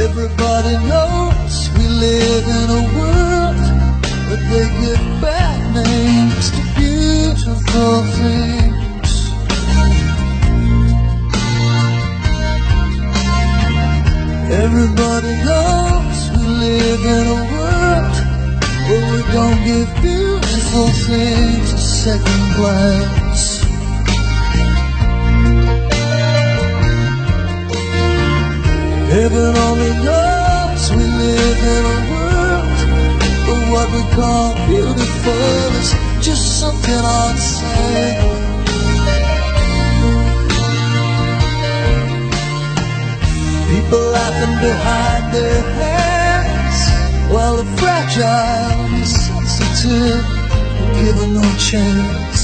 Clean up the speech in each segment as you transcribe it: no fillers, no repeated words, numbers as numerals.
Everybody knows we live in a world where they give bad names to beautiful things. Everybody knows we live in a world where we don't give beautiful things a second glance. Heaven only knows we live in a world where what we call beautiful is just something I'd say. People laughing behind their hands while the fragile and the sensitive are given no chance.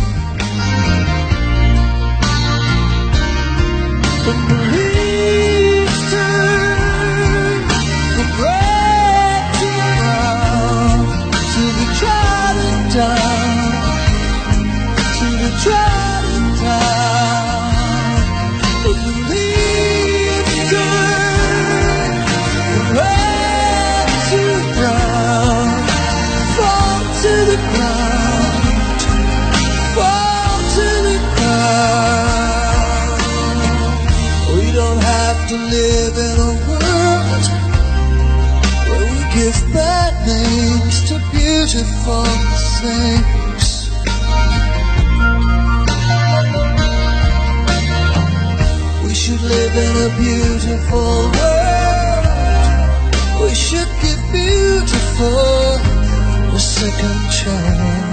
But the leaves turn from red to brown till we trodden down, till we trodden down. But the leaves turn from red to brown, fall to the ground, fall to the ground. We don't have to live in a world where we give bad names to beautiful things. We should live in a beautiful world. We should give beautiful a second chance.